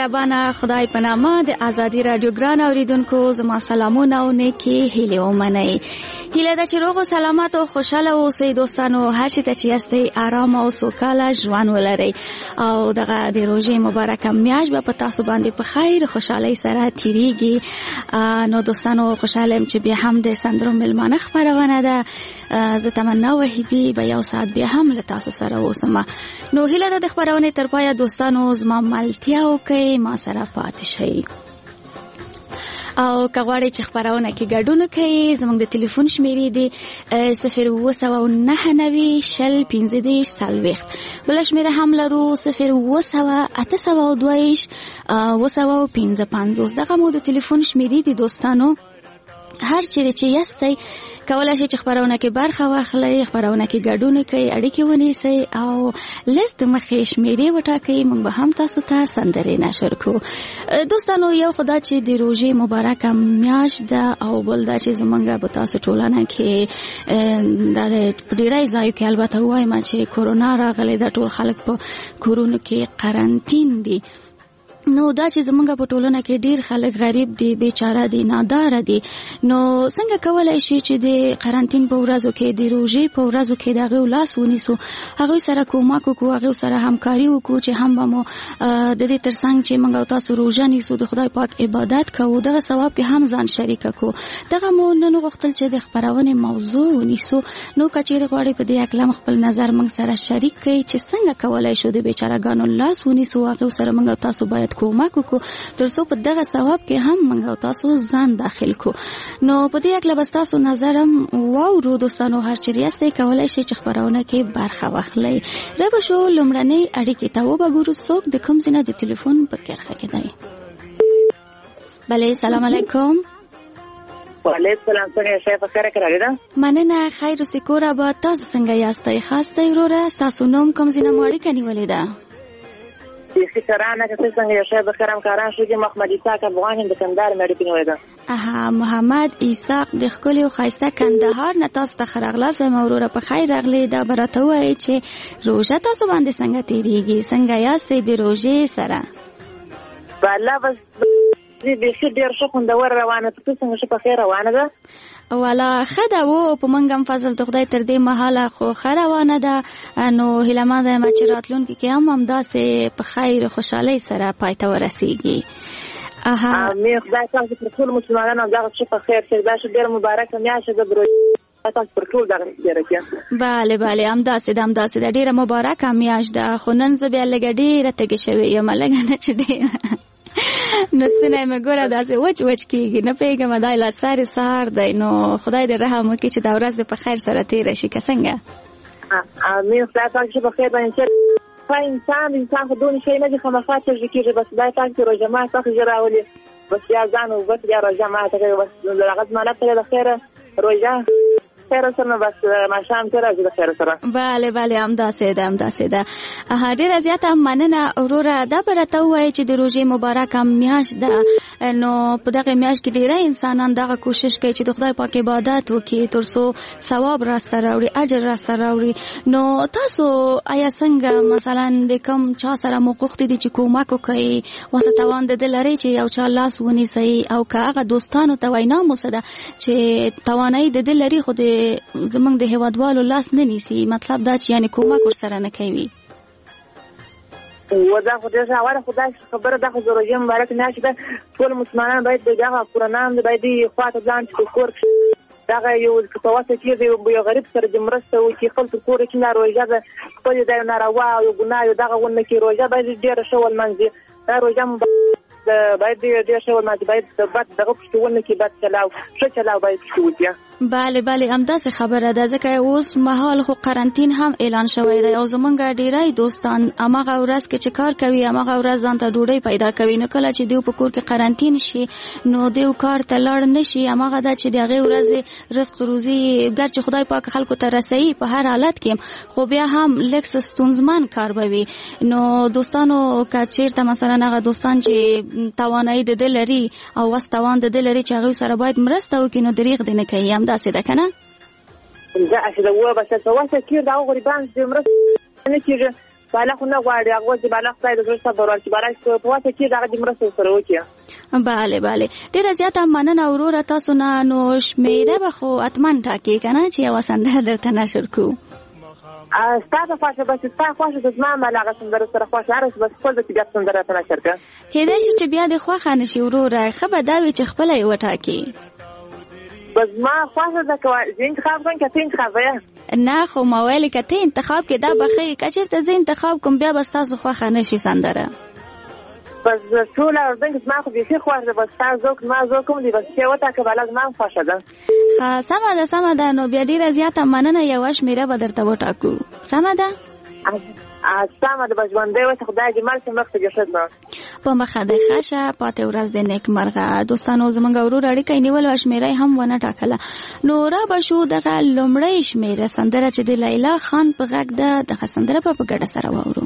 مهربانه خدای په نامه د ازادي رادیو ګران اوریدونکو زما سلامونه او نیکی هیله ومنئ. هیله ده چې روغ او سلامت او خوشاله اوسئ دوستانو. هر څه ته چې یاستئ آرام او سوکاله ژوند ولرئ او دغه د روژې مبارکه میاشت به په تاسو باندې په خیر خوشحالۍ سره تیریږي. نو دوستانو خوشاله یم چې بیا هم د سندرو مېلمانه خپرونه ده. زه تمنا وحیدي به یو ساعت بیا هم له تاسو سره اوسم. نو هیله ده د خپرونې تر پایه دوستانو زما ملتیا وکړئ، ما سره پاتې شئ. او که غواړئ چې خپرونه کې ګډون وکړئ زموږ د ټلیفون شمیرې دي 079901540. بله شمیره هم لرو 08082 دغه مو د ټلیفون شمیرې دي دوستانو. هر چیرې چې یاستئ کولای شئ چې خپرونه کې برخه واخلئ، خپرونه کې ګډون وکړئ، اړیکې ونیسئ او لست مخې شمیرې وټاکئ. موږ به هم تاسو ته سندرې نشر کړو. دوستانو یو خدا چې د روژې مبارکه میاشت ده او بل دا چې زمونږ په تاسو ټولنه کې دا د ډیری ځایو کې البته وایم چې کورونا راغلی ده، ټول خلک په کورونو کې قرنطین دي. نو دا چې زمونږ په ټولنه کې ډیر خلک غریب دي، بیچاره دي، نادار دي. نو څنګه کولای شي چې د قرنطین په ورځو کې د روژې په ورځو کې دغه لاس ونیسو، هغه سره کومک وکړو، هغه سره همکاري وکړو چې هم به مو د دې ترڅنګ چې موږ تاسو روژه نیسو د خدای پاک عبادت کوو دغه ثواب کې هم ځان شریک کړو. دغه مو نن غوښتل چې د خپرونې موضوع ونیسو. نو کچېرې غواړئ په دې اړه خپل نظر موږ سره شریک کړئ چې څنګه کولای شو د بیچارهګانو لاس ونیسو، هغه سره موږ تاسو باید کومک وکړو ترڅو په دغه ثواب کې هم موږ تاسو ځان داخل کو. نو په دې اړه بس تاسو نظرم واورو دوستانو. هر چیرې یاستئ کولای شئ چې خپرونه کې برخه واخلئ. رب شو لومړنۍ اړیکې ته وګورو څوک د کوم ځای نه د ټلیفون په کرخه کې دی. بله سلام علیکم. وعلیکم السلام. څنګه شې په خیر کې ده؟ مننه خیر او سکور آباد. تاسو څنګه یاستئ؟ خاص دی وروره تاسو نوم کوم ځای نه مو اړیکه نیولې ده؟ چې کرانه که څنګه شې په خیرم کاران شو چې محمد اسحاق افغان د کندهار مې اړیکه نیولې ده. محمد اسحاق د ښکلي او ښایسته کندهار نه تاسو ته ښه راغلاست وایم وروره. په خیر راغلی. دا به راته ووایئ چې روژه تاسو باندې څنګه تېرېږي، څنګه یاستئ د روژې سره؟ والله بس بیخي ډېر ښه خوندور روانه. ته څنګه ښه په خیر روانه ده؟ والا ښه ده و په موږ هم فضل د خدای تر دې مهاله خو ښه روانه ده. نو هیله مند یم چې راتلونکي کې هم همداسې په خیر خوشحالۍ سره پای ته ورسېږي. امین. خدای تاسو پر ټول مسلمانانو همدغه ښه په خیر چې دا ښه ډېره مبارکه میاشت ده. تاسو پر ټول دغه ډېره کړه. بله همداسې ده ډېره مبارکه میاشت ده. خو نن زه بیا لږه ډېره تږې شوې یم، لږه نه چې ډېره نستنه مې ګوره داسې وچ کېږي. نه پوهېږم دا لا سهار دی. نو خدای دې رحم وکړي چې دا ورځ دې په خیر سره تېره شي که څنګه؟ امین. خدای پاک چې په خیر باندې انسان خو دونې شی نه دي خامخا تږي کېږي. بس خدای پاک چې روژه مات څخه ژر راولي بس بیا ځان وبس بیا روژه ماته کوي. بس د هغه زمانه ته د خیره روژه خیر سره بس ماښام ته راځي د خیر سره. بله همداسې ده. ډېره زیاته مننه وروره. دا به راته ووایئ چې د روژې مبارکه میاشت ده. نو په دغه میاشت کې ډېری انسانان دغه کوشش کوي چې د خدای پاک عبادت وکړي ترڅو ثواب راسته راوړي، اجر راسته راوړي. نو تاسو آیا څنګه مثلا د کوم چا سره مو غوښتي دي چې کومک وکړئ، واسه توان د ده لرئ چې یو چا لاس ونیسئ، او که هغه دوستانو ته وینا مو څه ده چې توانایي د ده لري خو زمونږ د هیوادوالو لاس نه نیسي، مطلب دا چې یعنی کومک ورسره نه کوي؟ و دا خو ډېر ښه خدای خبره ده. خو د روژې مبارکه میاشت ده. ټول مسلمانان باید د دغه قرآنان باید خوا ته ځان چې په کور کې دغه یو په واسطه کې یو غریب سره د مرسته وکړي. خپل په کور کې نه روژه ده خپل د ناروا او ګناه یو دغه ونه کې روژه باید ډېره ښه ولمانځي. دا روژه باید ډېر ښه ولمانځي. باید بد دغه پښتونه کې بد چلاو ښه چلاو باید وکړي. بله همداسې خبره ده. ځکه اوس مهال خو قرنطین هم اعلان شوی دی او زمونږ ډیری دوستان هماغه ورځ کې چې کار کوي هماغه ورځ ځان ته ډوډۍ پیدا کوي. نو کله چې دیو په کور کې قرنطین شي نو دیو کار ته لاړ نشي. هماغه ده چې د هغې ورځې رزق روزي ګرچې خدای پاک خلکو ته رسوي په هر حالت کې، خو بیا هم لږ ستونزمن کار به وي. نو دوستانو که چېرته مثلا هغه دوستان چې توانایي د ده لري او وس توان د ده لري چې هغوی سره باید مرسته وکړي نو دریغ دې نه کوي. همداسې ده که نه؟ داسې ده. وه بس څه واسه کېږي دا غریبان چې مرسته نه کېږي بالا خو نه غواړي هغه چې بالا خدای د زړه صبر ورکړي بالا په واسه کې دغه د مرسته سره وکړي. بله بله ډیره زیاته مننه وروره تاسو نه. نو شمیره به خو اتمن ټاکي که نه چې یوه سندره درته نشر کړو؟ ستا ته خوښه بس ستا خوښه د زما عمل هغه سندره سره خوښه هره بس خپل د طبیعت سندره ته نشر کړه. کیدای شي چې بیا دې خوښه نشي وروره، ښه به دا وي چې خپله یې وټاکي. بس ما خوښه ده که زه انتخاب کوم که ته انتخاب یې؟ نه خو ما ویلې که ته انتخاب کې دا به ښه که چېرته زه انتخاب کوم بیا به ستاسو خوښه نشي سندره. بس ټوله اردن کې زما خو بیخي خوښ ده بس ستا زوک ما زوکم دی بس چې وټاکه بالا زما هم خوښه ده. سمه ده نو بیا ډېره زیاته مننه یوه شمېره به درته وټاکو. سمه ده؟ سمه ده به ژوندی اوسه خدای دې مل کړي مخته دې ښه ده. په مخه دې ښه شه پاتې ورځ دې نیکمرغه. دوستانو زموږ ورور اړیکه یې نیول او شمېره یې هم ونه ټاکله. نو را به شو دغه لومړۍ شمېره سندره چې د لیلا خان په غږ ده دغه سندره به په ګډه سره واورو.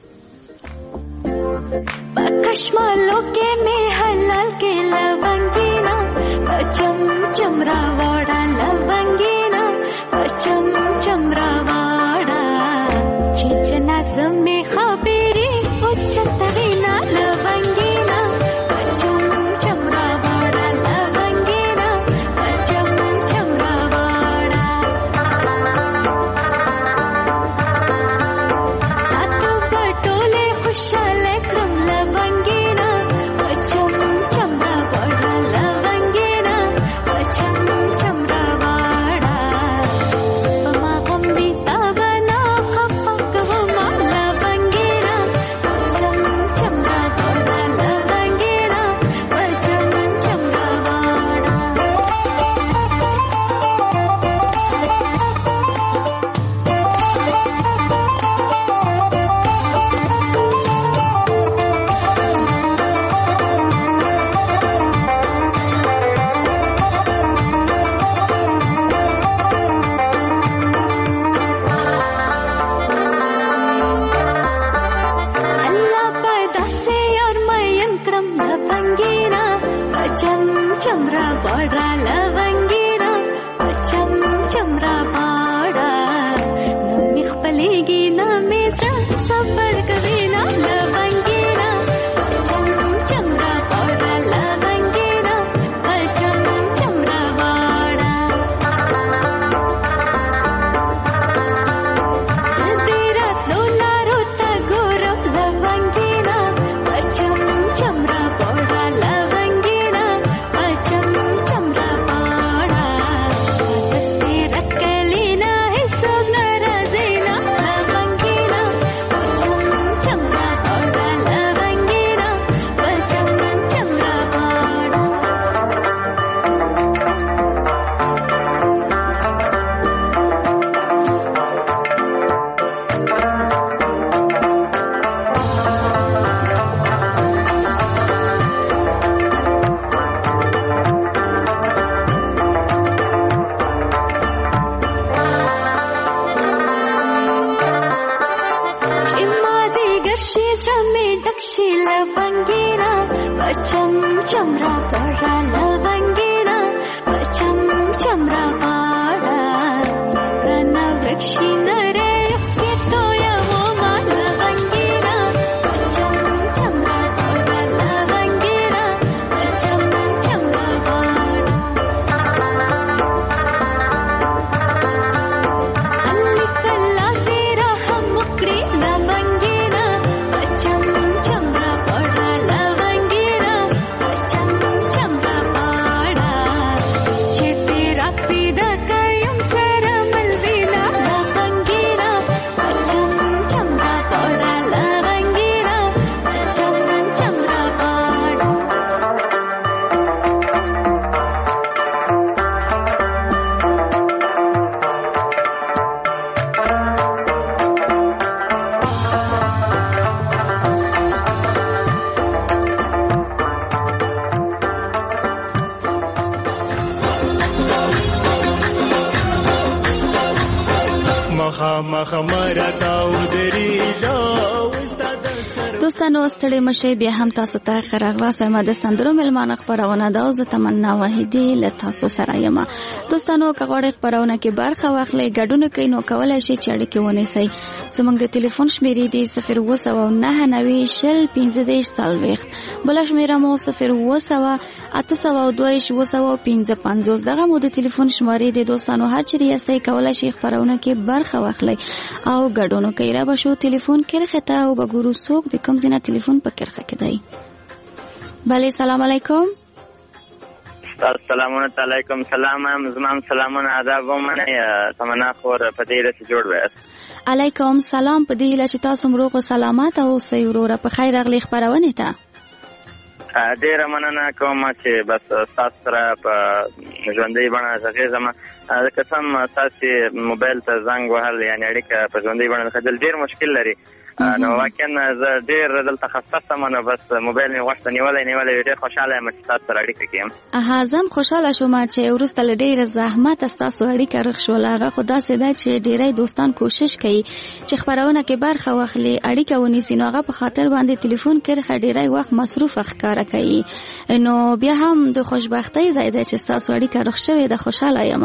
कश्मालों के में हलाल के लवंगीना चम चमरा वाड़ा लवंगीना चम चमरा वाड़ा चिंचना समय खबरी उच्चतरीना लवंगीना चम चमरा वाड़ा लवंगीना चम चमरा वाड़ा हाथों बटोले खुशहाल क्रम लवंगीना चम चमरा वाड़ा लवंगीना चम चमरा वाड़ा पमा गम्बी ताबना खपक वमा लवंगीना चम चमरा वाड़ा लवंगीना चम चमरा वाड़ा अल्लाह पैदा से और मयम क्रम लवंगीना चम चमरा बाड़ा लवंगीना चम चमरा बाड़ा नमी खपलेगी ना में सफर कवीना लवंगीना चम चमरा बाड़ा लवंगीना चम चमरा बाड़ा तेरा सोला रोता गोरव लवंगीना चम चमरा बाड़ा लवंगीना चम चमरा बाड़ा सातस तेरा कलीना है सोनरा ज़ीना लवंगीना चम चमरा बाड़ा लवंगीना चम चमरा बाड़ा चिमाजी गर्शी श्रमे दक्षी लवंगीना चम चमरा बाड़ा लवंगीना चम चमरा बाड़ा रन वृक्षी नरे युक्ति तोया वो मा लवंगीना चम चमरा बाड़ा लवंगीना चम चमरा बाड़ा अल्ली कल्ला तेरा हम मुकड़ी लवंगीना चम चमरा बाड़ा लवंगीना चम चमरा बाड़ा पीछे तेरा पीदा कयूं सरा मलवीना लवंगीना चम चमरा बाड़ा लवंगीना चम चमरा बाड़ा دوستانو ستړي مشي بیا هم تاسو ته خراغلاس ما د سندرو ملمانه خبرونه دا او زه تمنا وحیدی له تاسو سره یم. دوستانو کغړې خبرونه کې برخه واخلې ګډون کوي نو کولای شي چې اړیکه ونیسئ. زموږ د ټلیفون شمیرې دی 029901540 بل شمیره مو 0808285 دغه مو د ټلیفون شمارې دی. دوستانو هر چیرې یاستئ کولای شي خبرونه کې برخه واخلئ او ګډون کوي. را بشو ټلیفون کې خطا او بګورو څوک د کوم ځای ټلیفون په کرخه کې دی. بله سلام علیکم. السلام علیکم. سلام زمام سلامونه آداب ومنه تمنا خور په دې رسې جوړ وې. علیکم سلام. په دې لچې تاسو مروغ او سلامات او سیوروره په خیر اغلی خبرونه ته ډیره مننه کوم چې بس تاسو سره په ژوندۍ بڼه ځکه زما قسم تاسو موبایل ته زنګ وهل یعنی اړیکه په ژوندۍ بڼه خدل ډیر مشکل لري. نو واقعا زه ډیر دلته خصصه منه بس موبایل می وخت نیولې ډیر خوشاله یم چې تاسو سره اړیکه کوم. زم خوشاله شوم چې ورسته ډیر زحمت تاسو اړیکه رخ شول. هغه خدا سیدا چې ډیرای دوستان کوشش کوي چې خبرونه کې برخه واخلي اړیکه ونیسي نو هغه په خاطر باندې ټلیفون کې ډیرای وخت مصروف ښکارا کوي. نو بیا هم د خوشبختۍ زیاده چې تاسو اړیکه رخ شوی د خوشاله یم.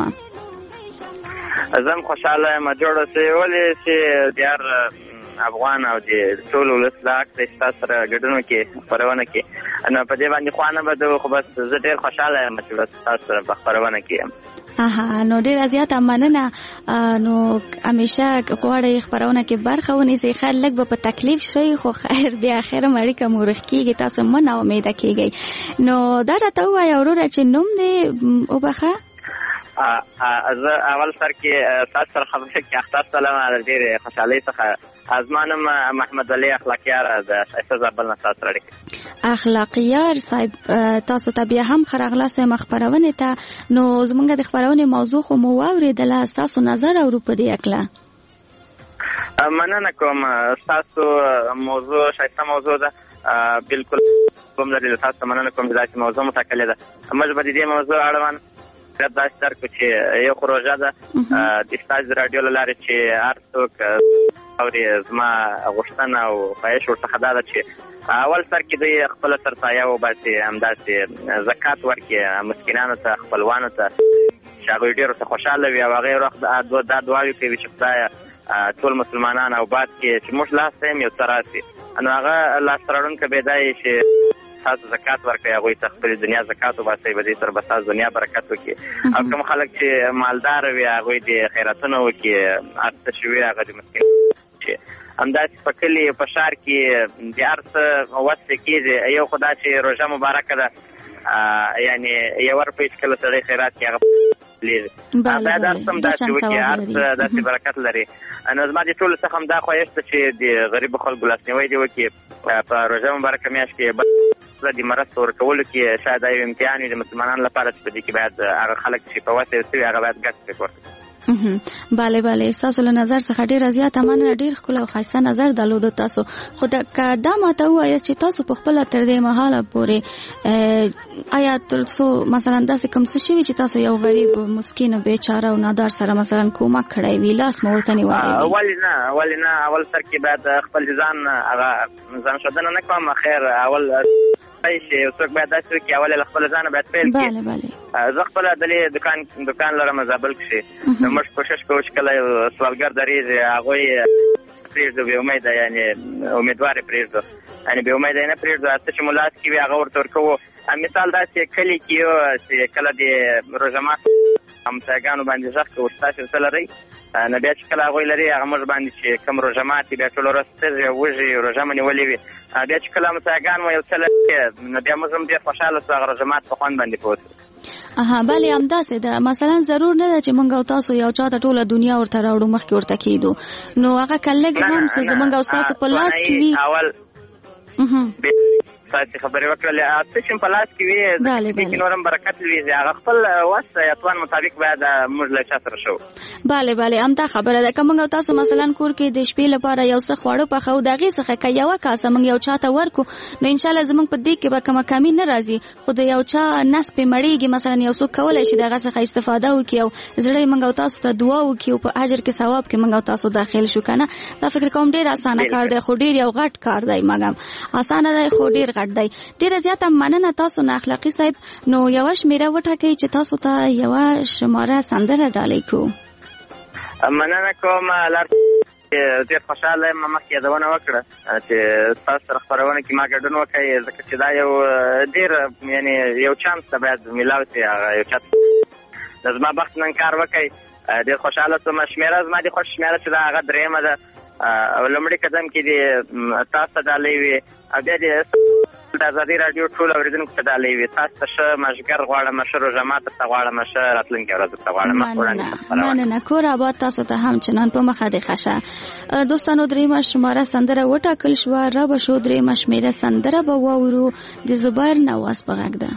زم خوشاله یم جوړه سي ولې چې ډیر افغان او د ټول ولس لا تاسو سره ګډون کې خبرونه کې نو په دې باندې خوانه بده خو بس زه ډیر خوشاله یم چې تاسو سره خبرونه کې. نو ډیر زیات مننه. نو همیشه غواړی خبرونه کې برخه ونیسئ. خیر لږ به په تکلیف شي خو خیر بیا اخر مړی مورخ کیږي تاسو مون امید کیږي. نو دا راته وایي وروره چې نوم دی او بخه از اول سر کې تاسو سره خبرې کې اختصاص سلام علیکم ډیر خوشالۍ څخه ازمانم محمد علي اخلاقیار د شایسته زابل نه تاسو راډیو اخلاقیار صاحب تاسو ته بیا هم خراغلاس مخبرونه ته. نو زمونږ د خبرونه موضوع خو مو واوریدله تاسو نظر او په دې اکلا مننه کوم. تاسو موضوع شایسته موضوع ده بالکل کوم لري تاسو مننه کوم چې موضوع متکله ده. موږ به دې موضوع اړوند دا ستر کو چې یو پروژه ده د استاج رادیو لاره چې هر څوک اوري زما غوښتنه او خواهش ورته ده چې اول سر کې د خپل سرسایه او باسي همداسې زکات ورکړي مسکینانو ته خپلوانو ته چې هغوی ډېرو ته خوشحاله وي او هغې وخت دا دعاوې کوي چې خدایه ټول مسلمانان او باد کې چې موږ لاس ته یو څه راسي نو هغه لاسته راوړونکی به دا وي چې تاسو زکات ورکړئ هغوی ته خپلې دنیا زکات وباسئ په دې سره به تاسو دنیا برکت وکړي. او کوم خلک چې مالدار وي هغوی د خیراتونه وکړي هر څه چې وي هغه د مسکین شي. همداسې په کلي په ښار کې د هر څه وس کېږي. یو خو دا چې روژه مبارکه ده یعنی یو روپۍ چې کله سړی خیرات کړي هغه باید هر څه همداسې وکړي هر څه داسې برکت لري. نو زما د ټولو څخه همدا خواهش ده چې د غریبو خلکو لاسنیوی دې وکړي په روژه مبارکه میاشت کې د مرستو ورکولو کې شاید دا یو امتحان وي د مسلمانانو لپاره چې په دې کې باید هغه خلک چې په وسه یې سوي هغه باید ګډ پرې ورکړي. بله ستاسو له نظر څخه ډېره زیاته مننه. ډېر ښکلی او ښایسته نظر درلود تاسو. خو که دا ماته ووایاست چې تاسو په خپله تر دې مهاله پورې آیا تر څو مثلا داسې کوم څه شوي چې تاسو یو غریب مسکین بیچاره او نادار سره مثلا کومک کړی وي لاس مو ورته نیولی وي؟ ولې نه اول سر کې باید خپل ځان ښودنه نه کوم. خیر اول چې یو څوک باید داسې وکړي اول له خپل ځانه باید پیل کړي. زه خپله دلې دکان لرم زابل کښې نو موږ کوشش کوو چې کله یو سوالګر درېږي هغوی پرېږدو بې امیده یعنې امیدوار یې پرېږدو یعنې بې امیده یې نه پرېږدو څه چې مو لاس کې وي هغه ورته ورکوو. مثال داسې کلي کې یو چې کله د روژه مات همسایګانو باندې غږ کوو چې تاسې څه لرئ نو بیا چې کله هغوی لري هغه موږ باندې چې کوم روژه مات بیا ټوله ورځ تږي او وږي روژه مو نیولې وي بیا چې کله همسایګان مو یو څه لري نو بیا موږ هم ډېر خوشحاله شو هغه روژه مات په خوند باندې پوه شو. بله همداسې ده. مثلا ضرور نه ده چې موږ او تاسو یو چا ته ټوله دنیا ورته راوړو مخکې ورته کېدو نو هغه که لږ هم چې زموږ او ستاسو په لاس کې وي تاسو خبرې وکړلې څه چې په لاس کې وي چې نورم برکت وي هغه خپل وس یا توان مطابق باید موږ له چا سره شو. bale همدا خبره ده کومه تاسو مثلا کور کې د شپې لپاره یو څه خواړه پخو دغه څخه کې یو کاسه موږ یو چاته ورکو نو ان شاء الله زموږ په دې کې به کومه کمی نه راځي خو د یو چا نس په مړیږي مثلا یو څوک کولای شي دغه څخه استفاده وکړي او زړه موږ تاسو ته دعا وکړي او په اجر کې ثواب کې موږ تاسو داخل شو کنه دا فکر کوم ډیر اسانه کار دی خو ډیر یو غټ کار دی مګم اسانه دی خو ډیر غټ دی. ډیر زیاته مننه تاسو نه اخلاقی صاحب نو یو شمیره وټاکئ چې تاسو ته یو شماره سندره ډالۍ کو. مننه کوم لار ډیر خوشاله یم مخکې یادونه وکړه چې تاسو سره خبرونه کې ما ګډون وکړئ ځکه چې دا یو ډیر یعنی یو چانس ته باید میلاو شي یو چا زما بخت نن کار وکړئ ډیر خوشاله سوم. شمیره زما د خوښ شمیره چې دا هغه درېیمه ده او لومړي قدم کې د تاسو ډالۍ وي او بیا د ازادي راډیو ټول اوریدونکو ته ډالۍ وي. تاسو ته ښه مشګر غواړم ښه روژه ماته ته غواړم ښه راتلونکې ورځ ته غواړم. مننه کور آباد تاسو ته همچنان په مخه د ښه دوستانو درېیمه شماره سندره وټاکل شوه را به شو درېیمه شمیره سندره به واورو د زبیر نواز په غږ ده.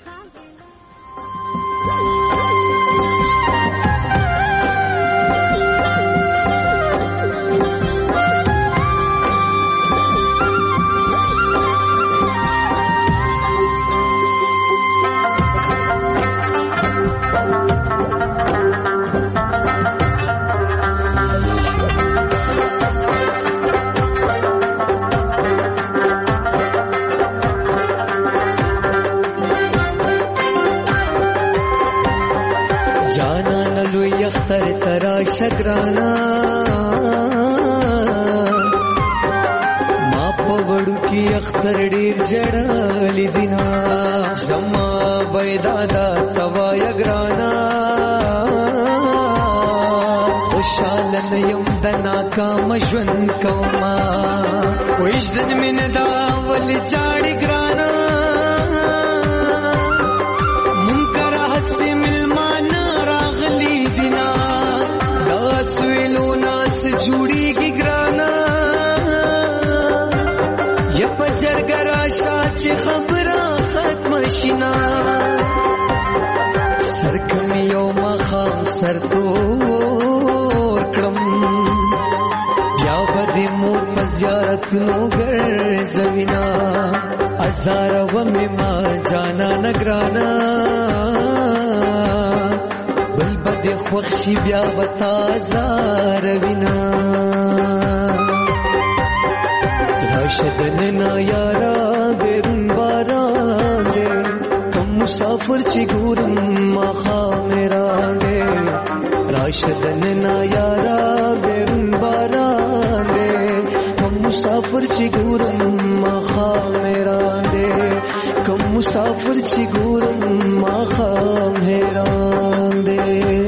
اختر ترا شگرانا ما پوڑو کی اختر ډیر جړالی دینا زما بيدادا توا یگرانا خوشالن یم دنا کام ژوند کوما وښدن من دا ول جاړی ګرانا منکر حسم المان راغلی دینا داس ویلو ناس جوړی کی ګرانا یا پچرګرا شاچ خبره ختم شینا سرکم یوم خام سر تو یا بدی مور پزیارت نو گر زوینا ازار و ما جانا نگرانا بل بدی خوخشی بیا بتا ازار وینا راشدن نا یارا بیرون باران دے کم مسافر چی گورم مخا میران دے راشدن نا یارا بیرون باران دے کم مسافر چی گورم مخا میران دے کم مسافر چی گورم مخا میران دے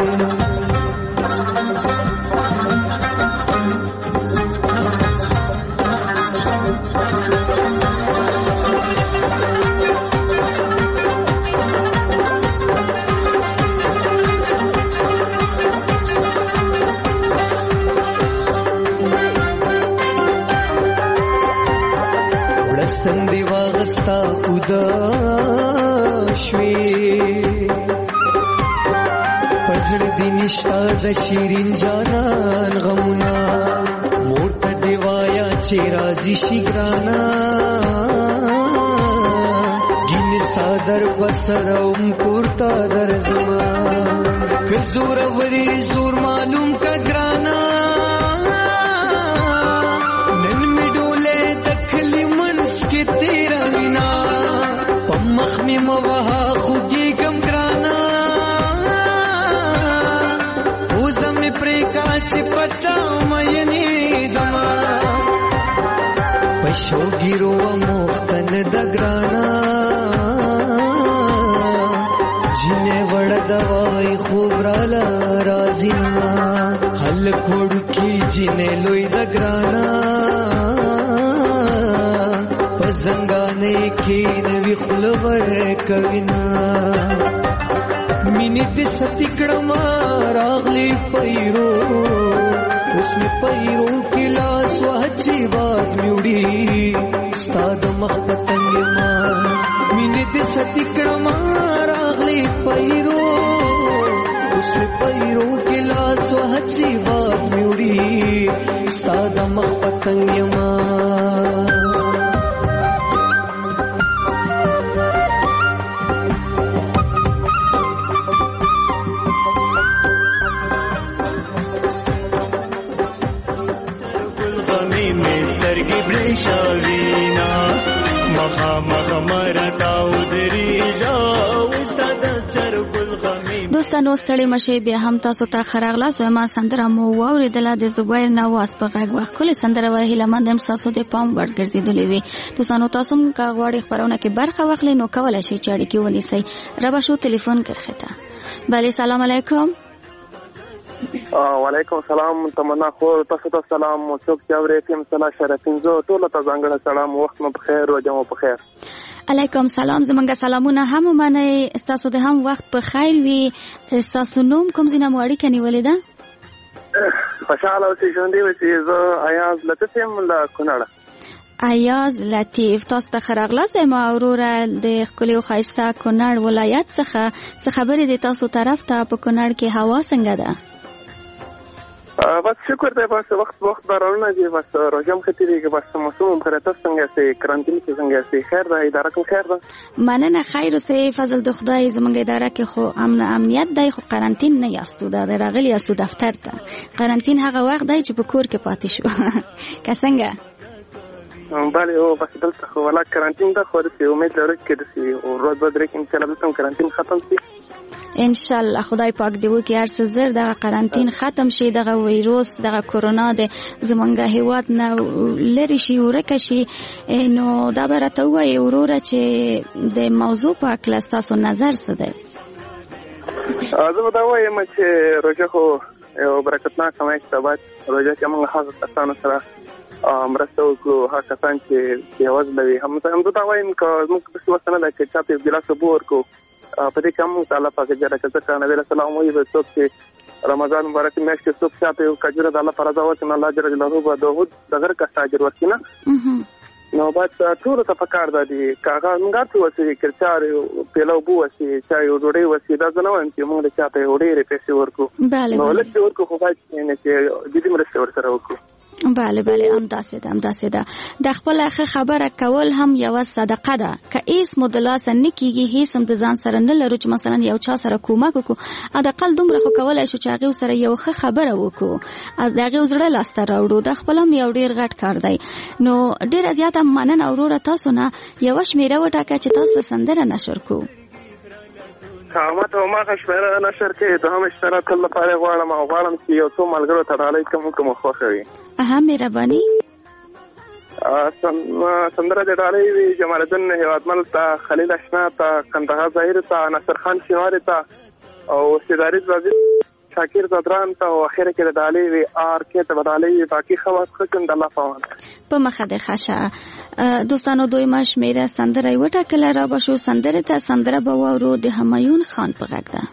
ستندی واغستا خدا شوی پزړ دی نشتا د شیرین جانان غمنا مورته دی وایا چې راضی شي ګرانا ګین صادر بسروم پورتا در زمان که زور وری زور معلوم کا ګرانا के तेरा बिना पमख में मवहा खुगी गम ग्राना उज़म प्रेका चिपता मयनी दमा पशो गिरो मोख्तन दग्राना जिने वड़ दवाई खूब राला राजिना हल खोड़ की जिने लोई दग्राना زنګانې کې نوی خلور کوینا مینې دې ستکړه ما راغلی پیرو اوس می پیرو کې لاس وهڅي باد میوړي ستاد مخ پتنګ ما مینه دې ستې کړم راغلي پیرو اوس می پیرو کې لاس وهڅي باد میوړي ستاد مخ پتنګ ما شاوینا مخا مخا مرتا ودری جاو استاد چرګل غمی دوستانو ستړي مشه بیا هم تاسو ته خراغلا زما سندره مو واوریدل د زبیر نواز په غږ وخت کله سندره وهي لمندم تاسو د پام ور ګرځیدلې وي دوستانو تاسو هم کا غواړي خبرونه کې برخه واخلئ نو کولای شئ چې اړیکې ونیسئ ربا شو ټلیفون کرخته بله سلام علیکم وعلیکم السلام تمنا خو تاسو ته سلام څوک چې اوري تم صلاح شرفین زو ټول ته ځانګړی سلام وخت مو بخیر او جمع بخیر علیکم سلام زمونږ سلامونه هم منئ تاسو د هم وخت په خیر وي تاسو نوم کوم زینه موړی کني ولیدا خوشاله اوسئ ژوندۍ اوسئ زه ایاز لطیف یم له کونړ ایاز لطیف تاسو ته خراغلاس ما اوروره د خپل خایسته کونړ ولایت څخه څه خبرې د تاسو طرف ته په کونړ کې هوا څنګه ده بس شکر دی بس وخت بارونه دي بس روزم خطرېږي بس موسم خرته څنګه سي کرانتین کې څنګه سي خیر ده اداره کوم خیر ده مننه خیر سي فضل د خدای زمونږ اداره کې خو امنیت دی خو کرانتین نه یاستو دا راغلی یاستو دفتر ته کرانتین هغه وخت دی چې په کور کې پاتې شو که څنګه بله او بس دلته خو ولا کرانتین ده خو د امید لرو چې د او روز بدرې کې ان شاء الله دلته کرانتین ختم شي ان شاء الله خدای پاک دی وکي هر څه زر دغه قرنطین ختم شي دغه وایروس دغه کرونا د زمونږ هیواد نه لری شي ورکه شي نو دا برته وایي وروره چې د موضوع په اړه تاسو نظر څه دی زه دا وایم چې روزه خو یو برکتناک میاشت ده باید روزه کې موږ هغه کسانو سره مرسته وکړو هغه کسان چې یوازې لوي هم زه دا وایم که موږ داسې وسه نه ده چې چا ته یو ګیلاس اوبه ورکړو په دې کې هم الله پاک جل ځکه نبی رسول الله وایي به څوک چې رمضان مبارک میاشت کې څوک چاته یو کجوره د الله پر رضا وکړي الله جل جلاله به دغه کس اجر ورکړي نه نو باید ټول ته پکار دی کاغه موږ ته وسې کړچار پیلو بو وسې چا یو ډوډۍ وسې دا نه وایم چې موږ چاته یو ډېرې پیسې ورکو نو لکه ورکو خو باید چې دې مرسته ورسره وکړو بله همداسې ده د خپل خبره کول هم یو صدقه ده که هیڅ مدلاسه نه کیږي هیڅ هم د ځان سره نه لرو چې مثلا یو چا سره کومک وکړو اقل دومره خو کولای شو چې هغه سره یو خبره وکړو هغه زړه لاسته راوړو د خپل هم یو ډیر غټ کار دی نو ډیر زیاته مننه اوروره تاسو نه یو شمیره وټاکه چې تاسو سندره نشر کو خامت او ما خشمره نشر کې د هم اشتراک لپاره غواړم چې یو څو ملګرو ته ډالۍ کوم خوښوي مهرباني سندره د ډالۍ وی جمال الدین هیوادمل ته خلیل اشنا ته کندهار ظاهر ته نصر خان شینواری ته او سیداری وزیر شاکر زدران ته او اخر کې د ډالۍ وی آر کې ته ډالۍ باقي خواص خکم د الله فوان په مخه د خاصه دوستانو دوی ماش میره سندره وټاکل را بشو سندره ته سندره به ورو د همایون خان په غږ ده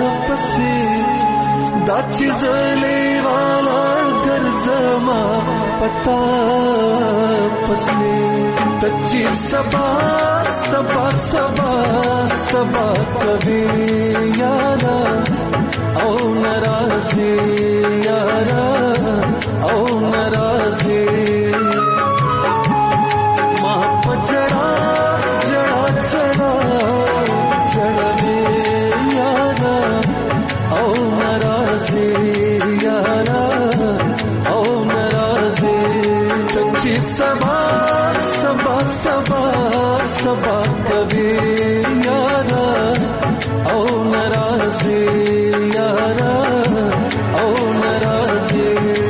دا چیز لیوالا ګرځما पता पसले तच्ची सबा सबा सबा सबा कभी यारा ओ नाराज़ी यारा ओ नाराज़ी मां पजड़ा जड़ा जड़ा जड़े यारा ओ नाराज़ी यारा ओ नाराज़ी तच्ची सबा सबा सबा सबा कभी यारा ओ नाराज़ी यारा ओ नाराज़ी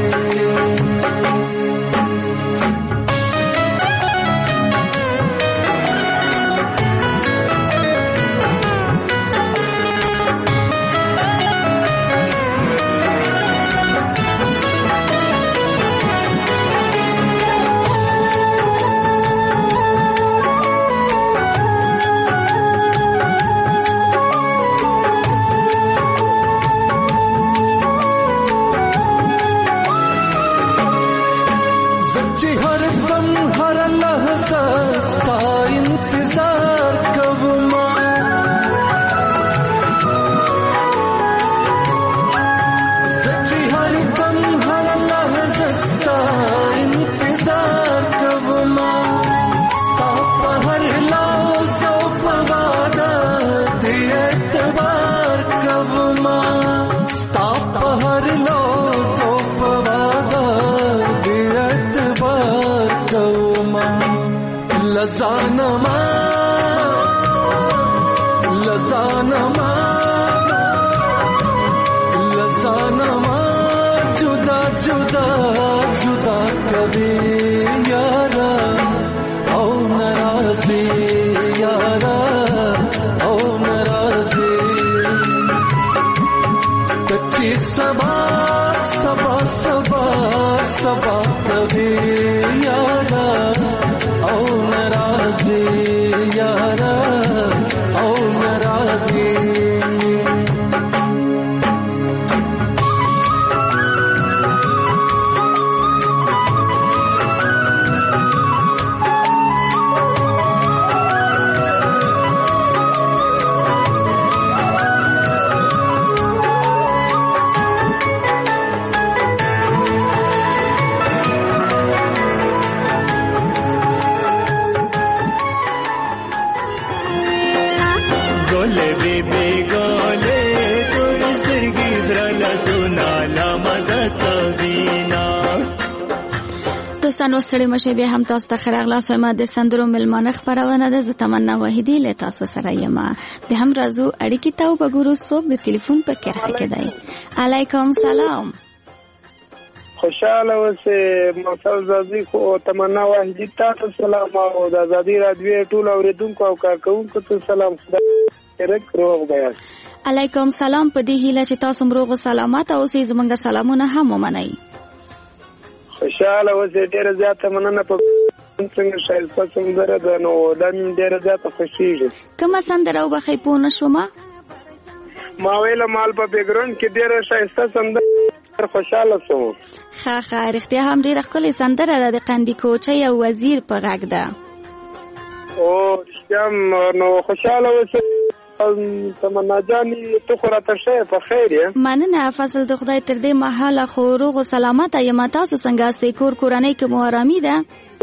हर दम हर लहज़ा का इंतजार कब मां सच्ची हर दम हर लहज़ा का इंतजार कब मां स्ताप हर लौज़ो फवादा दिए एतबार कब मां स्ताप हर लौज़ो फवादा दिए एतबार कब मां लज़ानमा लज़ानमा लज़ानमा जुदा जुदा जुदा कभी यारा ओ नाराज़ी यारा ओ नाराज़ी कच्ची सबा सबा सबा सबा कभी यारा ओ नाराज़ी यारा ओ नाराज़ी गोले बेबे गोले तो स्तरगी زړه سونا لمزت وینا دوستانو ستړي مشه بیا هم تاسو ته خراغلاس ما د سندرو ملمانه خبرونه ده. زه تمنا واحدی له تاسو سره یم. به هم راځو اړیکې ته وګورو څوک د ټلیفون په کرخه کې دی. علیکم سلام. خوشاله اوسه موصل زادی خو تمنا واحدی تاسو سلام او د آزادی رادیو ټول اوریدونکو او کارکونکو ته سلام. خدای روغ بیان. علیکم سلام. په دې هیله چې تاسو روغ او سلامت اوسئ زمونږ سلامونه هم ومنئ. خوشاله اوسه ډیره زیاته مننه په څنګه شایسته سندره ده نو دا ډیره زیاته خوشیږي. کومه سندره وبخې پوه نه شوم؟ ما ویله مال په بیکګراوند کې ډیره شایسته سندره خوشاله شوم. ښه رښتیا هم ډیره ښکلې سندره ده د قندي کوچۍ او وزیر په غږ ده. او رښتیا نو خوشاله اوسه. تمنا جانی تو خو راته شه په خیر یې. مننه فضل د خدای تر دې مهاله خو روغ او سلامت یم. تاسو څنګه استئ؟ کورنۍ کې مو آرامي ده؟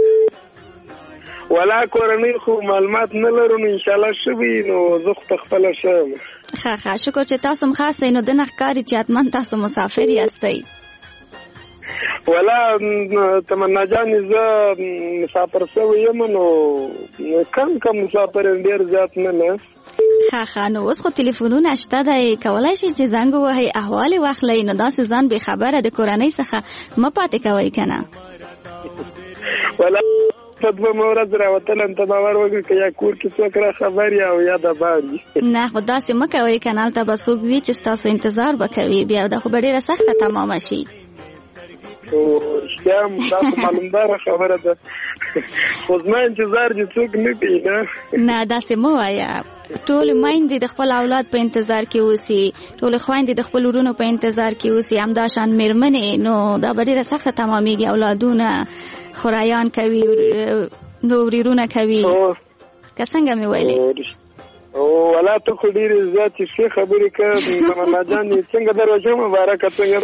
ولا کورنۍ خو معلومات نه لرو نو ان شاء الله شوي نو زه خو خپل شم. ښه شکر چې تاسو مخاستئ. نو د نخکاری چې اتمن تاسو مسافر یاستئ. ولا تمنا جانی زه مسافر شوی یم نو کم مسافر ډیر زیات نه. ښه نو اوس خو ټلیفونونه شته دی، کولای شي چې زنګ ووهئ احوال واخلئ. نو داسې ځان بې خبره د کورنۍ څخه مه پاتې کوئ که نه. ولا دوه ورځ راوتلم ته باور وکړه که یا کور کې څوک را خبر یا او یا د باندې. نه خو داسې مه کوئ که نه هلته به څوک وي چې ستاسو انتظار به کوي. بیا دا خو به ډېره سخته تمامه شي. رښتیا تاسو معلومداره خبره ده. خو زما انتظار چې څوک نه کوي نه داسې مه وایه. ټول میندې د خپل اولاد په انتظار کې اوسي، ټول خویندې د خپل ورونو په انتظار کې اوسي، همدا شان میرمنې. نو دا به ډېره سخته تمامیږي، اولادونه خورایان کوي، نو وریرونه کوي. که څنګه مې ویلې ولا ته خو ډېرې زیاتې ښې خبرې کوې تمنا جانې. څنګه د روژه مبارکه څنګه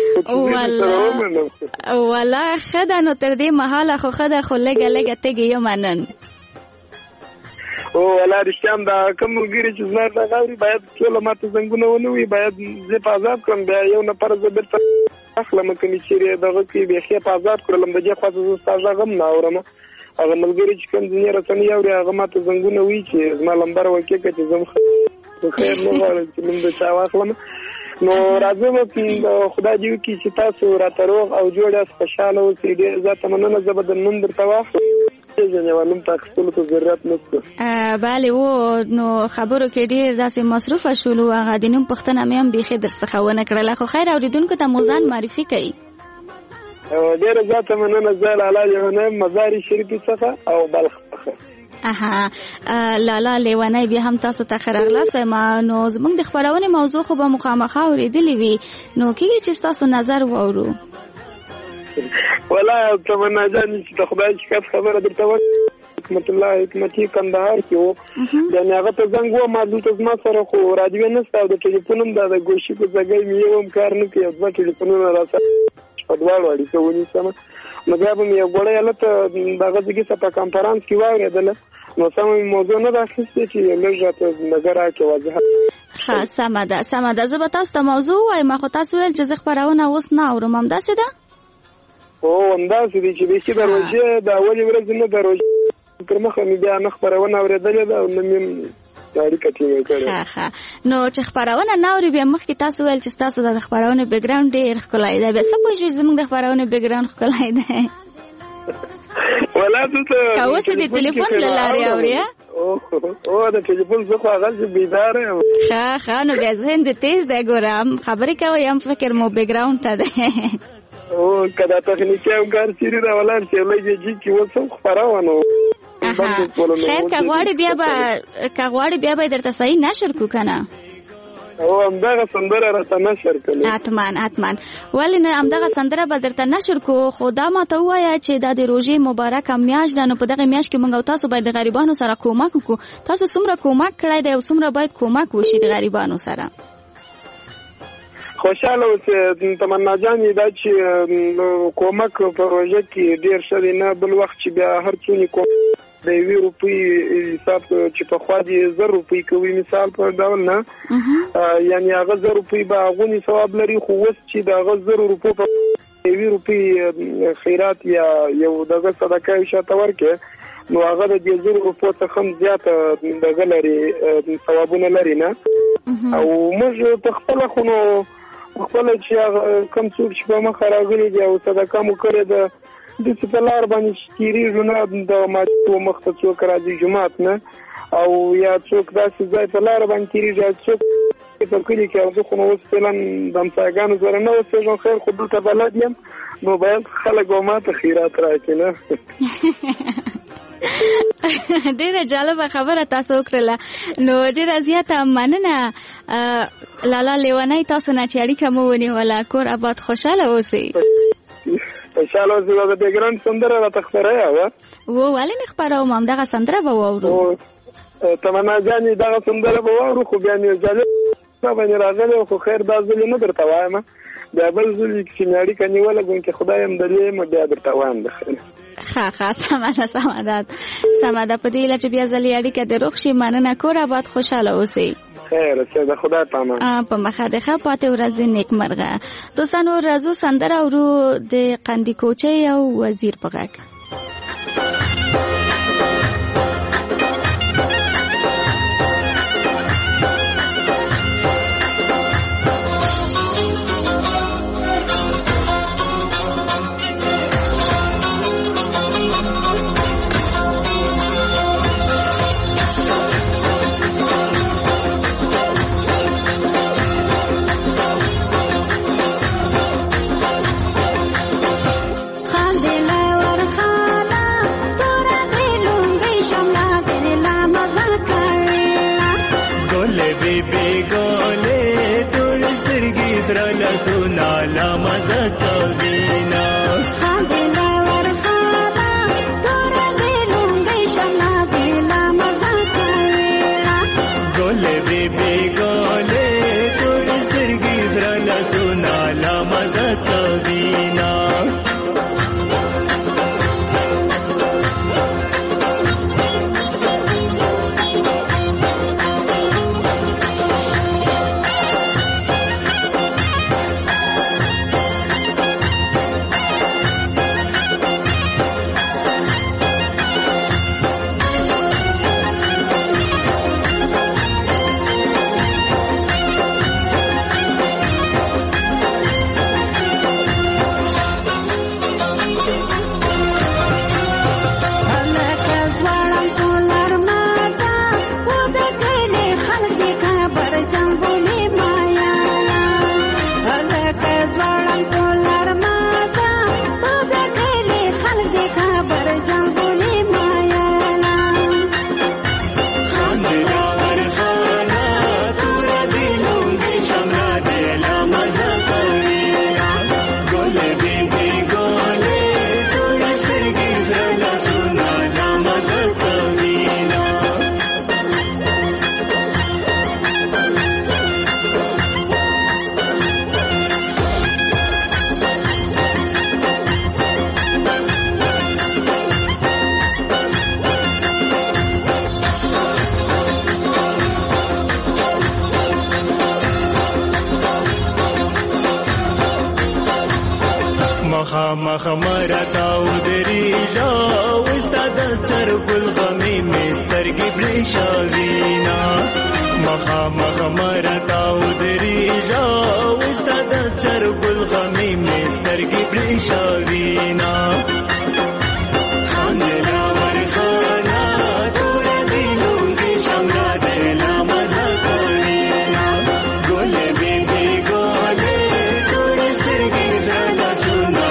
والله ښه ده. نو تر دې مهاله خو ښه ده، خو لږه لږه تږې یم نن. والله رښتیا هم دا کوم ملګري چې زما دغه اوري باید ټوله ماته زنګونه ونه وي، باید زه په عذاب کړم. بیا یو نفر زه بېرته اخلم که مې چیرې دغه کې بیخي په عذاب کړلم. د دې خوا زه ستا غږ هم نه اورم. هغه ملګري چې کوم ځینې رسنۍ اوري هغه ماته زنګونه وي چې زما لمبر وکړه چې زه خیر نه غواړم چې نوم د چا واخلم. نو راځم خدای دې وکړي چې تاسو راته روغ او جوړ یاست، خوشحاله اوسئ. ډېر زیاته مننه. زه به د نوم درته واخلم، نوم ته اخیستلو ته ضرورت نشته. بله و. نو خبرو کې ډېر داسې مصروفه شولو، هغه د نوم پوښتنه مې هم بیخي درڅخه ونه کړله. خو خیر اورېدونکو ته مو ځان معرفي کوي. ډېره زیاته مننه. زه لالا لیونی مزاري شریفي څخه او بلخ څخه. لالا لیونی بیا هم تاسو ته ښه راغلاست. نو زموږ د خپرونې موضوع خو به مخامخا اورېدلې وي، نو کېږي چې ستاسو نظر واورو. والله تمنا جانې چې د خدای شکایت خبره درته وکړم. حکمت الله حکمتي کندهار کې و، یعنې هغه ته زنګ وم، ما دلته زما سره خو راډیو نشته او د ټلیفون هم دا د ګوشي په ځای مې یو هم کار نه کوي. دوه ټلیفونونه راسره په دواړو اړیکه ونیسم. نو بیا به مې یو ګوړی هلته دغه ځګي څه په کنفرانس کې واورېدله، نو سمه مې موضوع نه ده اخیستې چې لږ راته نظر راکړې وضاحت. ښه سمه ده سمه ده. زه به تاسو ته موضوع ووایم، خو تاسو ویل چې زه خپرونه اوس نه اورم، همداسې ده؟ همداسې دی چې بیخي د روژې د اولې ورځې نه د روژې تر مخه مې بیا نه خپرونه اورېدلې ده او نه مې اړیکه ټینګه کړې. ښه نو چې خپرونه نه اوري، بیا مخکې تاسو ویل چې ستاسو د خپرونې بیکګراونډ ډېر ښکلی دی. بیا څه پوه شوې زموږ د خپرونې بیکګراونډ ښکلی دی؟ که اوس د ټلیفون له لارې اورې؟ د ټلیفون زه خو هغسې بیداره یم. ښه نو بیا ذهن دې تیز دی. ګوره خبرې کوئ هم فکر مو بیکګراونډ ته دی. که دا تخنیکي همکار چیرې را ولاړ چې لږ جي کې اوس هم خپرونه خیر که غواړې بیا به درته صحیح نشر کو که نه؟ همدغه سندره راته نشر کړي. حتما ولې نه، همدغه سندره به درته نشر کو. خو دا ماته ووایه چې دا د روژې مبارکه میاشت ده، نو په دغه میاشت کې موږ او تاسو باید د غریبانو سره کومک وکړو. تاسو څومره کومک کړی دی او څومره باید کومک وشي د غریبانو سره؟ خوشحاله اوسئ تمنا جانې. دا چې کومک په روژه کې ډېر ښه دی، نه بل وخت چې بیا هر څومره د 1 روپۍ حساب چې پخوا دې 1000 روپۍ کوي مثال په ډول نه، یعنې هغه 1000 روپۍ به هغونې ثواب لري. خو اوس چې د هغه 1000 روپو په 1 روپۍ خیرات یا یو دغه صدقه یې شاته ورکړې، نو هغه د 1000 روپو څخه هم زیاته دغه لري، ثوابونه لري نه. او موږ په خپله خو نو خپله چې کوم څوک چې په مخه راغلي دي او صدقه مو کړې ده، داسې په لار باندې چې تېرېږو نه، د ماچو مخ ته څوک راځي جومات نه، او یا څوک داسې ځای په لاره باندې تېرېږي او څوک په کلي کې. او زه خو نو اوس فعلا د همسایګانو سره نه اوسېږم، خیر خو دلته بلد یم، نو باید خلک به ما ته خیرات راکړي نه. ډیره جالبه خبره تاسو وکړله. نو ډیره زیاته مننه لالا لیونی تاسو نه چې اړیکه مو ونیوله. کور آباد، خوشحاله اوسئ. خوشحاله اوسئ. د بیکګراونډ سندره راته خپروه ولې نه خپروم؟ همدغه سندره به واورو. تمنا جانې دغه سندره به واورو، خو بیا مې جالب باندې راغلی. خو خیر دا ځل نه درته وایم، بیا بل ځل چې مې اړیکه نیوله ګون کې خدای هم دلې یم بیا درته وایم. د خیر سمه ده. په دې هیله چې بیا ځلې اړیکه دې روغ شي. مننه. کور آباد، خوشحاله اوسئ. خیر د خدای پامان. په مخه د ښه پاتې ورځې نیکمرغه. دوستانو راځو سندره اورو د قندي کوچۍ او وزیر په غږ. خال دې لا ورخه سترګې سره لاسونه لا مزه کوینا ګولې بیبي ګولې تور سترګې سره لاسونه لا مزه کوینا مخ مرتاو دریجا وستا د چرګل غمې مسترګې برېښاوینا مخ مرتاو دریجا وستا د چرګل غمې مسترګې برېښاوینا خاندلا ورخانا تور دینونګې شمرا دلا مزه کوینا ګولې بیبي ګولې تور سترګې زړه سونه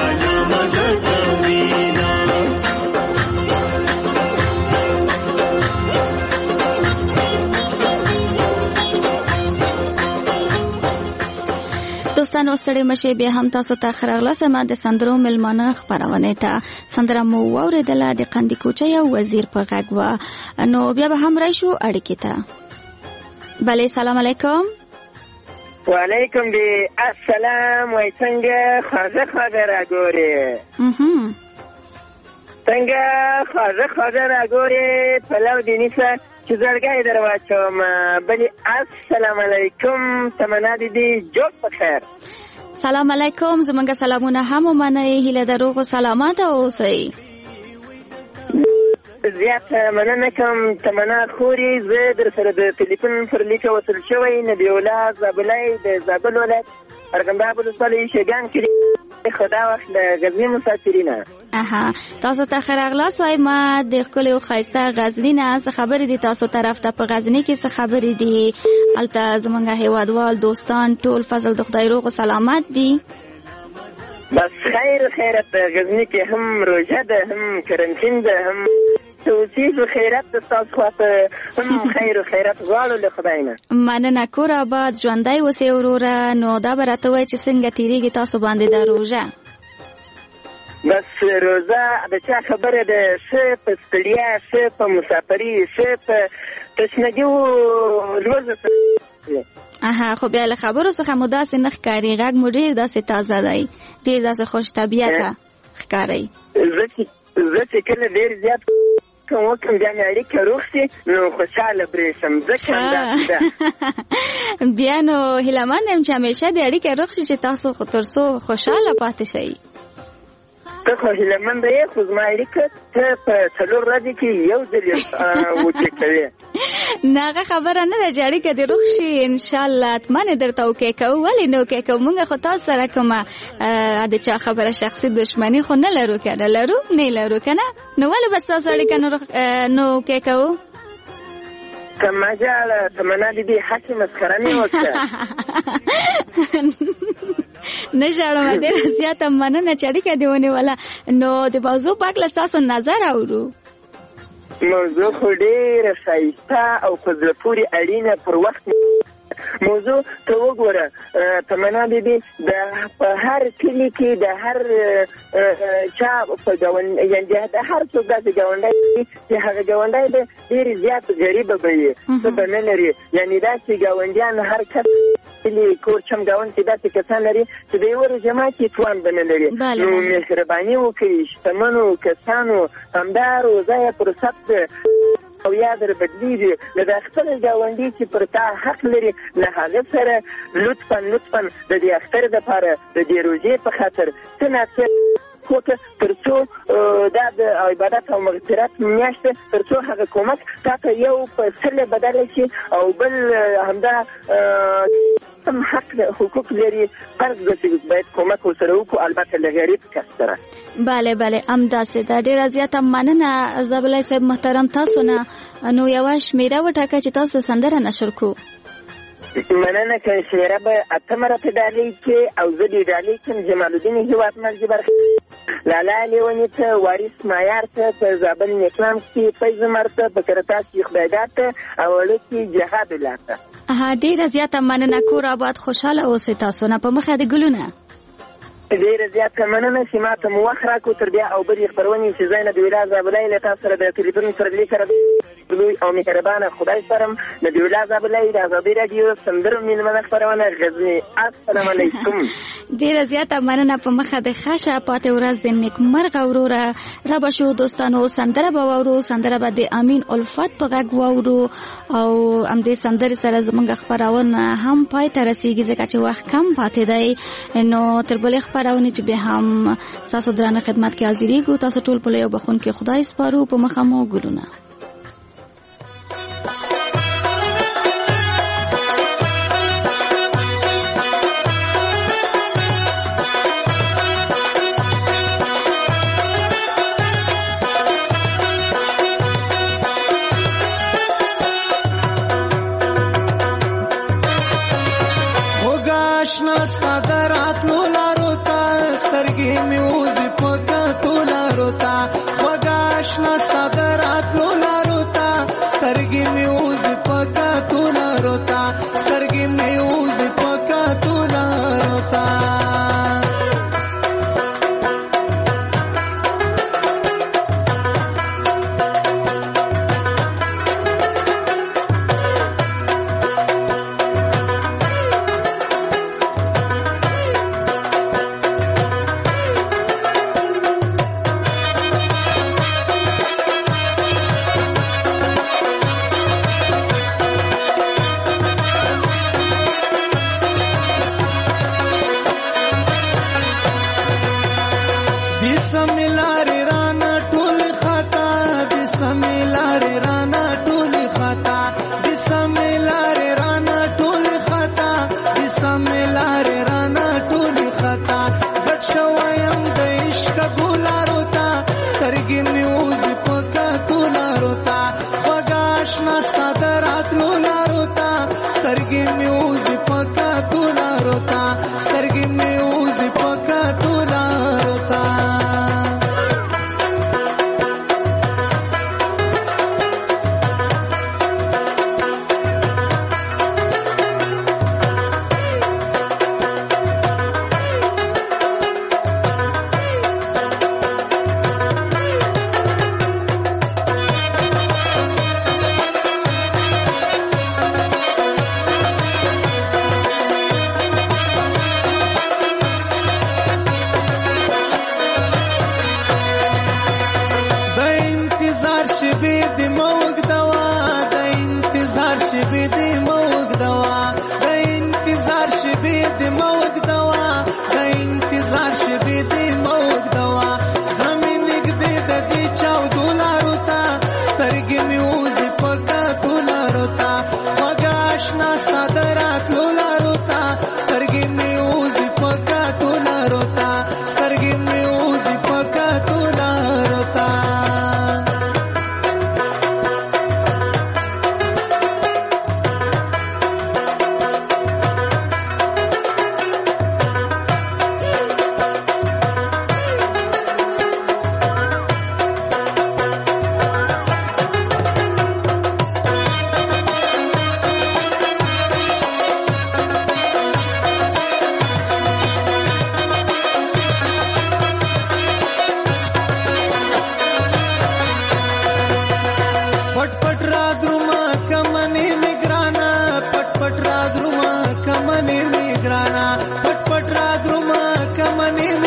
دوستانو ستړي مشه بیا هم تاسو ته خراغله سم د سندرو ملمانه خبرونه ته سندره مو اوریدله د قندی کوچه یو وزیر په غږ و نو بیا به هم راشو اړیکې ته بله سلام علیکم وعلیکم دی السلام وای څنګه خوږه راګورې څنګه خوږه راګورې پلو دې نیسه چې زړګی در واچوم بلې السلام علیکم تمنا دیدی جوړ په خیر سلام علیکم زمونږ سلامونه هم ومنئ هیله د روغ و سلامت اوسئ زیات مننه کوم تمنا خوري زه در سره د تلیفون پر لیکه وصل شوی نبی الله زابلای د زابل ولایت ارغنداب ولسوالۍ شګان کې خدا وخت د غزنی مسافرینه تاسو ته خراغلاس وای ما د خپل او خایسته غزنی نه خبرې دي تاسو طرف ته په غزنی کې څه خبرې دي الته زمونږ هیوادوال دوستان ټول فضل د خدای روغ و سلامت دي بس خیرت غزنی کې هم روزه ده هم کرنتین ده هم توصیف خیرت د تاسو خواته هم خیرت غواړو له خدای نه مننه کور آباد ژوندۍ اوسئ وروره نو دا به راته وایي چې څنګه تیریږي تاسو باندې دا روژه بس روزه د چا خبره ده څه په ستړیا څه په مسافري څه په تشنګي روزه خو بیا له خبرو څخه مو داسې نه ښکاري غږ مو ډېر داسې تازه دی ډېر داسې خوش طبیعته ښکارئ زه چې کله ډېر زیات وکړم بیا مې اړیکه روغ شي نو خوشحاله برېښم ځکه همداسې ده بیا نو هیلهمند یم چې همیشه د اړیکه روغ شي چې تاسو تر څو خوشحاله پاتې شئ ته خو هیلهمنده یې خو زما اړیکه ته په 4 ورځې کې یو ځل وچې کوې نه هغه خبره نه ده چې اړیکه دې روغ شي انشاءالله حتما درته وکې کوو ولې نه وکې کوو موږ خو تاسو سره کومه د چا خبره شخصي دشمني خو نه لرو که نه لرو نه لرو که نه نو ولې بس تاسو اړیکه نه وکې کوو مجاله تمنا دیدی حتی مسخره می وکړه نه ژاړم ډېره زیاته مننه چې اړیکه دې ونیوله نو د موضوع په هکله ستاسو نظر اورو موضوع خو ډېره ښایسته او په زړه پورې اړینه پر وخت موضوع ته وګوره تمنا بیبي په هر کلي کې د هر چا په ګاونډ یعنې د هر څوک داسې ګاونډی چې هغه ګاونډی به ډېر زیات غریبه به وي څه به نه لري یعنې داسې ګاونډیان هر کس کلي کور چم ګاونډ کې داسې کسان لري چې د یوه جماع کې توان به نه لري نو مهرباني وکړئ شتمنو کسانو همدا روزه یې فرصت او یا در بدلیږي د خپل ګاونډي چې پر تا حق لري له هغه سره لطفا د دې اختر دپاره د دې روژې په خاطر څه ناڅه کوکه تر څو دا د عبادت او مغفرت میاشت تر څو هغه کومک تاته یو په سله بدل شي او بل همدا هم حق حقوق لري فرض دي باید کومک وسره وکړو البته لغریب کس سره بله همداسې دا ډیره زیاته مننه زابلای صاحب محترم تاسو نه نو یو شمیره وټاکه چې تاسو سندره نشر کو مننه که شمیره به اتمه راته ډالۍ کې او زه دې ډالۍ کوم جمال الدین هیوادمل جبر لالا لیونی ته وارث معیار ته په زابل نیکلام کې فیض عمر ته په کرتاس خدایدار ته او لکه جهاد الله ته ډیره زیاته مننه کور آباد خوشاله اوسئ تاسو نه په مخه د ګلونه ډیره زیاته مننه چې ما ته مو وخت راکړو تر بیا او بلې خپرونې چې زینب ویلا زابلۍ له تاسو سره د تلیفون سره لیکره لوی او مهربانه خدای سپارم د ویلا زابلۍ د ازادي راډیو سندرو میلمنه خپرونه غزني السلام علیکم ډیره زیاته مننه په مخه د ښه پاتې ورځ د نیکمرغه وروره را به شو دوستانو سندره به واورو سندره به د امین الفت په غږ واورو او همدې سندرې سره زموږ خپرونه هم پای ته رسیږي ځکه چې وخت کم پاتې دی نو تر بلې خپرونه چې به هم تاسو درانه خدمت کې حاضرېږو تاسو ټول په یو بخون کې خدای سپارو په مخه مو ګلونه را درومه کمنې